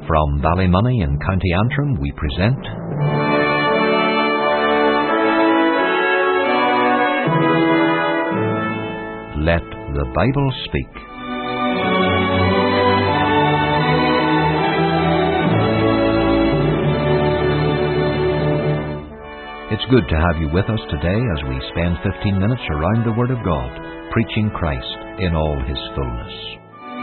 From Ballymoney in County Antrim, we present Let the Bible Speak. It's good to have you with us today as we spend 15 minutes around the Word of God, preaching Christ in all His fullness.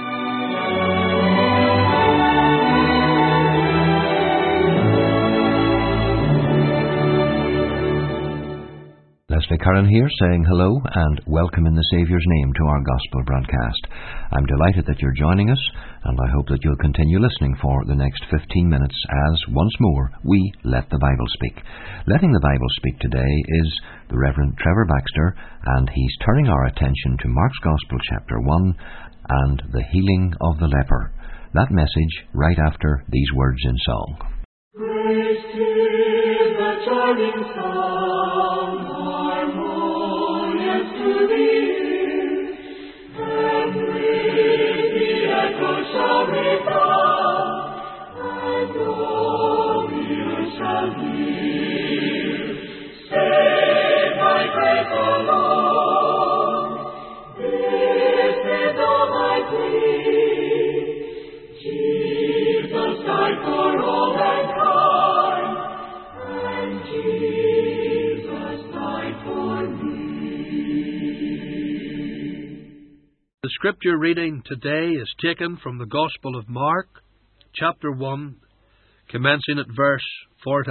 Leslie Curran here, saying hello and welcome in the Saviour's name to our Gospel broadcast. I'm delighted that you're joining us, and I hope that you'll continue listening for the next 15 minutes as, once more, we let the Bible speak. Letting the Bible speak today is the Reverend Trevor Baxter, and he's turning our attention to Mark's Gospel chapter 1 and the healing of the leper. That message right after these words in song. Praise is the charming song, harmonious to the ear, and with the echo shall resound, and all the earth shall hear. Save thy grace, O Lord, this is all my plea. Jesus died for all mankind, and Jesus died for me. The scripture reading today is taken from the Gospel of Mark, chapter 1, commencing at verse 40.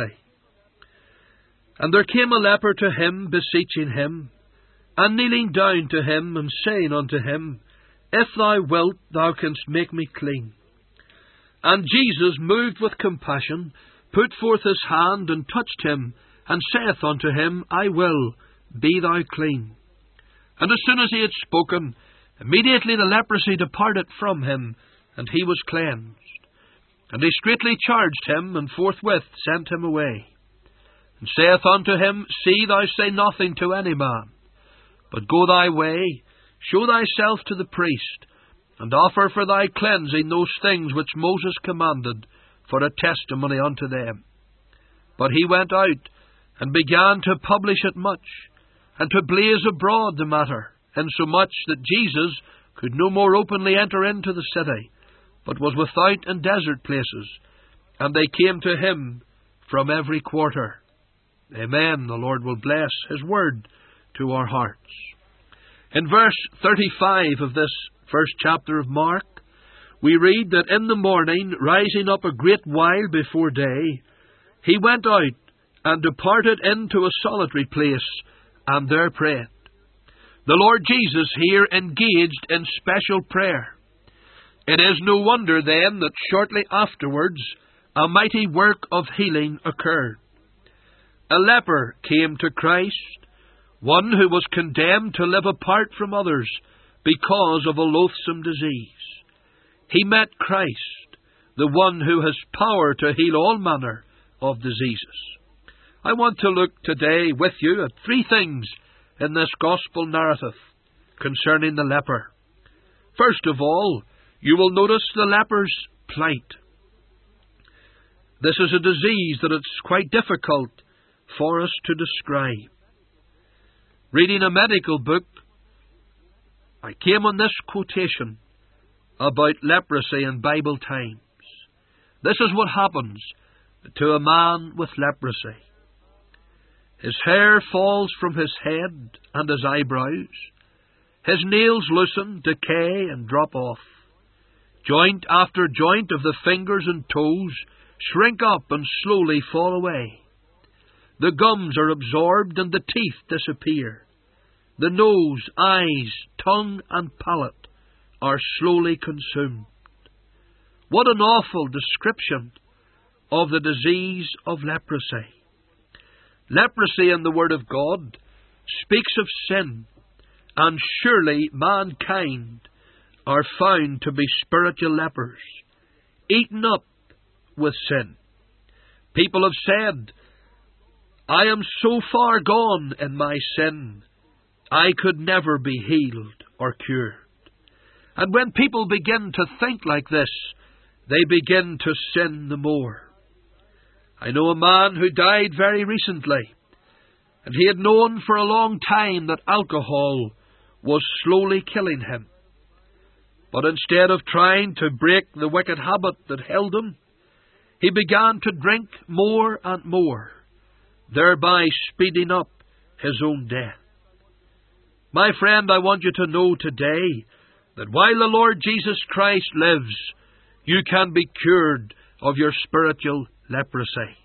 And there came a leper to him, beseeching him, and kneeling down to him, and saying unto him, If thou wilt, thou canst make me clean. And Jesus, moved with compassion, put forth his hand, and touched him, and saith unto him, I will, be thou clean. And as soon as he had spoken, immediately the leprosy departed from him, and he was cleansed. And he straitly charged him, and forthwith sent him away. And saith unto him, See thou say nothing to any man, but go thy way, show thyself to the priest, and offer for thy cleansing those things which Moses commanded, for a testimony unto them. But he went out, and began to publish it much, and to blaze abroad the matter, insomuch that Jesus could no more openly enter into the city, but was without in desert places, and they came to him from every quarter. Amen. The Lord will bless His word to our hearts. In verse 35 of this first chapter of Mark, we read that in the morning, rising up a great while before day, he went out and departed into a solitary place, and there prayed. The Lord Jesus here engaged in special prayer. It is no wonder then that shortly afterwards a mighty work of healing occurred. A leper came to Christ, one who was condemned to live apart from others because of a loathsome disease. He met Christ, the one who has power to heal all manner of diseases. I want to look today with you at three things in this gospel narrative concerning the leper. First of all, you will notice the leper's plight. This is a disease that it's quite difficult for us to describe. Reading a medical book, I came on this quotation about leprosy in Bible times. This is what happens to a man with leprosy. His hair falls from his head and his eyebrows. His nails loosen, decay, and drop off. Joint after joint of the fingers and toes shrink up and slowly fall away. The gums are absorbed and the teeth disappear. The nose, eyes, tongue, and palate are slowly consumed. What an awful description of the disease of leprosy. Leprosy in the Word of God speaks of sin, and surely mankind are found to be spiritual lepers, eaten up with sin. People have said, I am so far gone in my sin, I could never be healed or cured. And when people begin to think like this, they begin to sin the more. I know a man who died very recently, and he had known for a long time that alcohol was slowly killing him. But instead of trying to break the wicked habit that held him, he began to drink more and more, thereby speeding up his own death. My friend, I want you to know today that while the Lord Jesus Christ lives, you can be cured of your spiritual leprosy.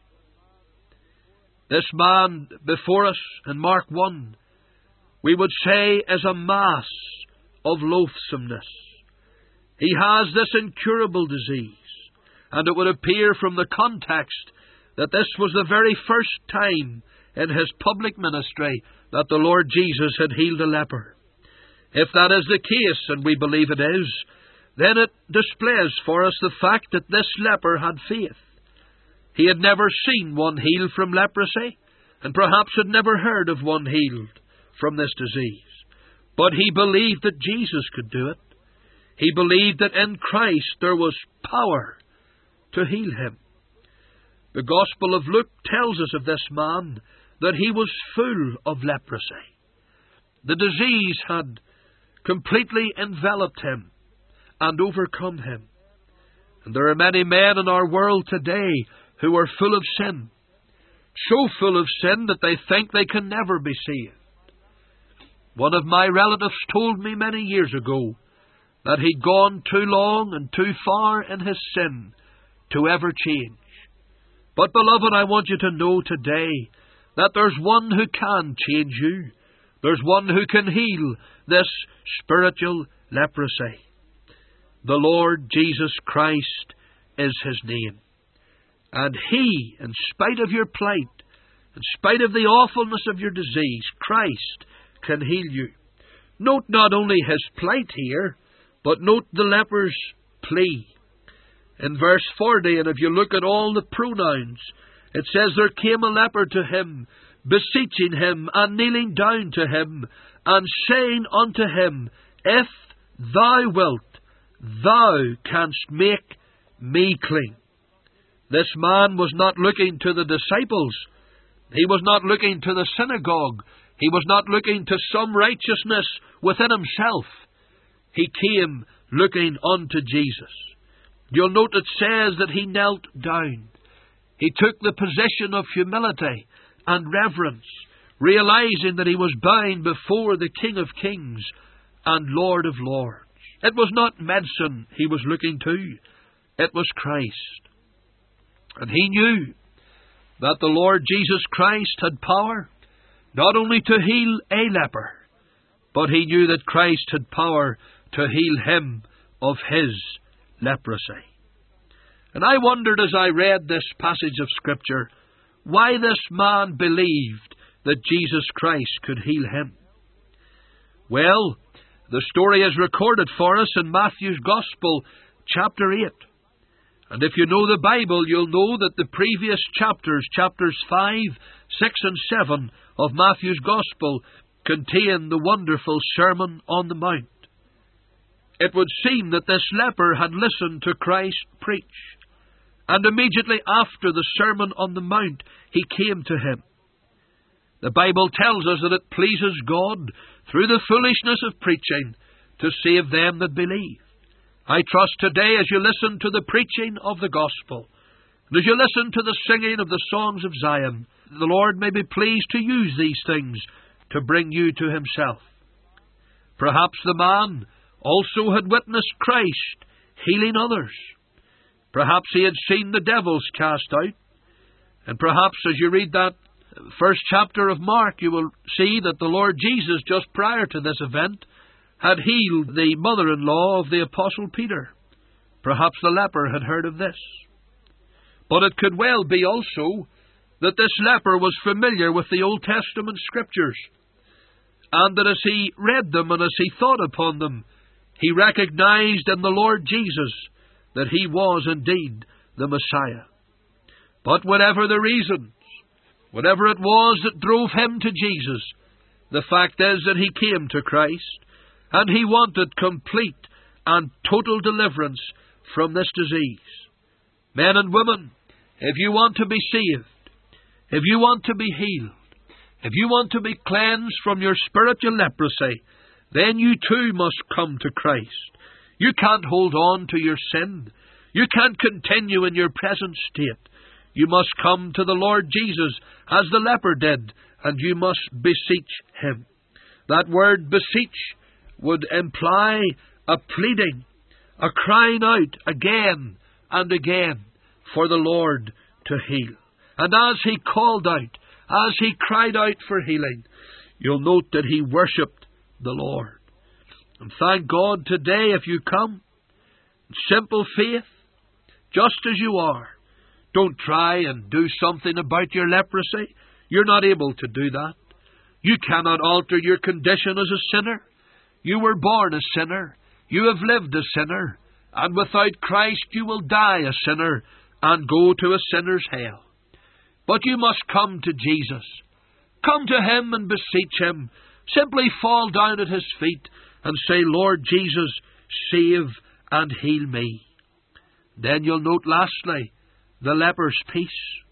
This man before us in Mark 1, we would say, is a mass of loathsomeness. He has this incurable disease, and it would appear from the context that this was the very first time in his public ministry that the Lord Jesus had healed a leper. If that is the case, and we believe it is, then it displays for us the fact that this leper had faith. He had never seen one healed from leprosy, and perhaps had never heard of one healed from this disease. But he believed that Jesus could do it. He believed that in Christ there was power to heal him. The Gospel of Luke tells us of this man that he was full of leprosy. The disease had completely enveloped him and overcome him. And there are many men in our world today who are full of sin, so full of sin that they think they can never be saved. One of my relatives told me many years ago that he'd gone too long and too far in his sin to ever change. But beloved, I want you to know today that there's one who can change you. There's one who can heal this spiritual leprosy. The Lord Jesus Christ is his name. And he, in spite of your plight, in spite of the awfulness of your disease, Christ can heal you. Note not only his plight here, but note the leper's plea. In verse 40, and if you look at all the pronouns, it says, there came a leper to him, beseeching him, and kneeling down to him, and saying unto him, if thou wilt, thou canst make me clean. This man was not looking to the disciples. He was not looking to the synagogue. He was not looking to some righteousness within himself. He came looking unto Jesus. You'll note it says that he knelt down. He took the position of humility and reverence, realizing that he was bowing before the King of Kings and Lord of Lords. It was not medicine he was looking to. It was Christ. And he knew that the Lord Jesus Christ had power not only to heal a leper, but he knew that Christ had power to heal him of his leprosy. And I wondered as I read this passage of Scripture why this man believed that Jesus Christ could heal him. Well, the story is recorded for us in Matthew's Gospel, chapter 8. And if you know the Bible, you'll know that the previous chapters 5, 6 and 7 of Matthew's Gospel, contain the wonderful Sermon on the Mount. It would seem that this leper had listened to Christ preach, and immediately after the Sermon on the Mount, he came to him. The Bible tells us that it pleases God, through the foolishness of preaching, to save them that believe. I trust today, as you listen to the preaching of the Gospel, and as you listen to the singing of the songs of Zion, the Lord may be pleased to use these things to bring you to himself. Perhaps the man also had witnessed Christ healing others. Perhaps he had seen the devils cast out. And perhaps as you read that first chapter of Mark, you will see that the Lord Jesus, just prior to this event, had healed the mother-in-law of the Apostle Peter. Perhaps the leper had heard of this. But it could well be also that this leper was familiar with the Old Testament Scriptures, and that as he read them and as he thought upon them, he recognized in the Lord Jesus that he was indeed the Messiah. But whatever the reasons, whatever it was that drove him to Jesus, the fact is that he came to Christ, and he wanted complete and total deliverance from this disease. Men and women, if you want to be saved, if you want to be healed, if you want to be cleansed from your spiritual leprosy, then you too must come to Christ. You can't hold on to your sin. You can't continue in your present state. You must come to the Lord Jesus as the leper did, and you must beseech Him. That word beseech would imply a pleading, a crying out again and again for the Lord to heal. And as he called out, as he cried out for healing, you'll note that he worshipped the Lord. And thank God today if you come in simple faith, just as you are. Don't try and do something about your leprosy. You're not able to do that. You cannot alter your condition as a sinner. You were born a sinner. You have lived a sinner. And without Christ you will die a sinner and go to a sinner's hell. But you must come to Jesus. Come to Him and beseech Him. Simply fall down at His feet and say, Lord Jesus, save and heal me. Then you'll note lastly, the leper's peace.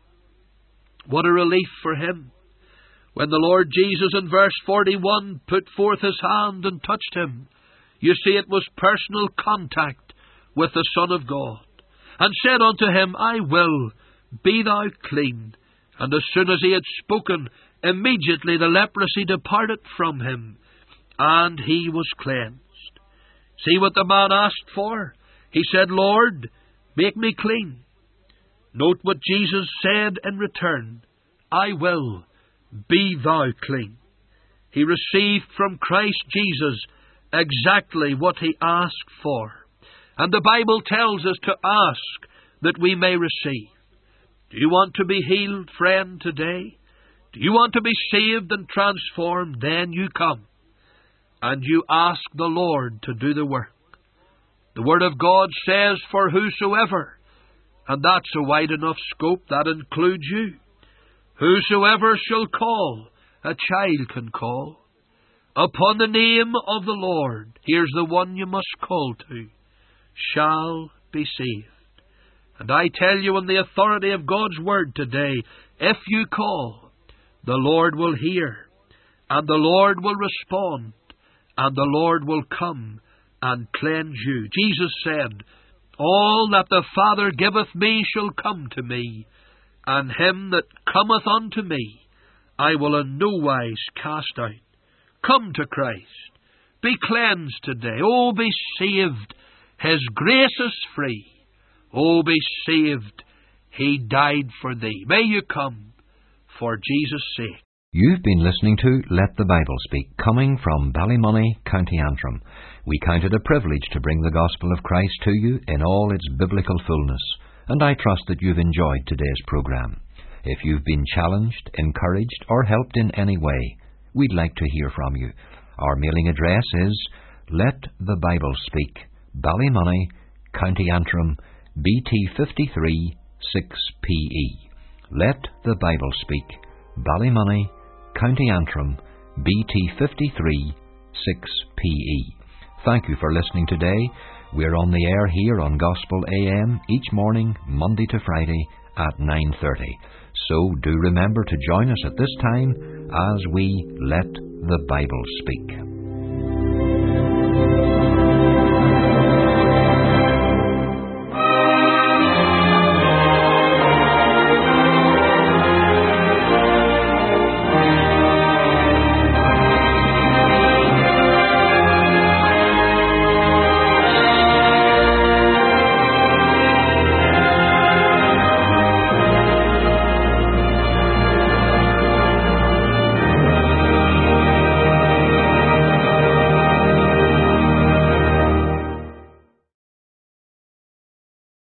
What a relief for him. When the Lord Jesus in verse 41 put forth His hand and touched him, you see it was personal contact with the Son of God, and said unto him, I will, be thou clean. And as soon as he had spoken, immediately the leprosy departed from him, and he was cleansed. See what the man asked for? He said, Lord, make me clean. Note what Jesus said in return, I will, be thou clean. He received from Christ Jesus exactly what he asked for. And the Bible tells us to ask that we may receive. Do you want to be healed, friend, today? Do you want to be saved and transformed? Then you come and you ask the Lord to do the work. The Word of God says, for whosoever, and that's a wide enough scope, that includes you. Whosoever shall call, a child can call. Upon the name of the Lord, here's the one you must call to, shall be saved. And I tell you in the authority of God's Word today, if you call, the Lord will hear, and the Lord will respond, and the Lord will come and cleanse you. Jesus said, all that the Father giveth me shall come to me, and him that cometh unto me I will in no wise cast out. Come to Christ. Be cleansed today. Oh, be saved. His grace is free. Oh, be saved. He died for thee. May you come for Jesus' sake. You've been listening to Let the Bible Speak, coming from Ballymoney, County Antrim. We count it a privilege to bring the gospel of Christ to you in all its biblical fullness, and I trust that you've enjoyed today's programme. If you've been challenged, encouraged, or helped in any way, we'd like to hear from you. Our mailing address is Let the Bible Speak, Ballymoney, County Antrim, BT 53 6PE. Let the Bible Speak, Ballymoney, County Antrim, BT 53 6PE. Thank you for listening today. We're on the air here on Gospel AM each morning, Monday to Friday at 9:30. So do remember to join us at this time as we Let the Bible Speak.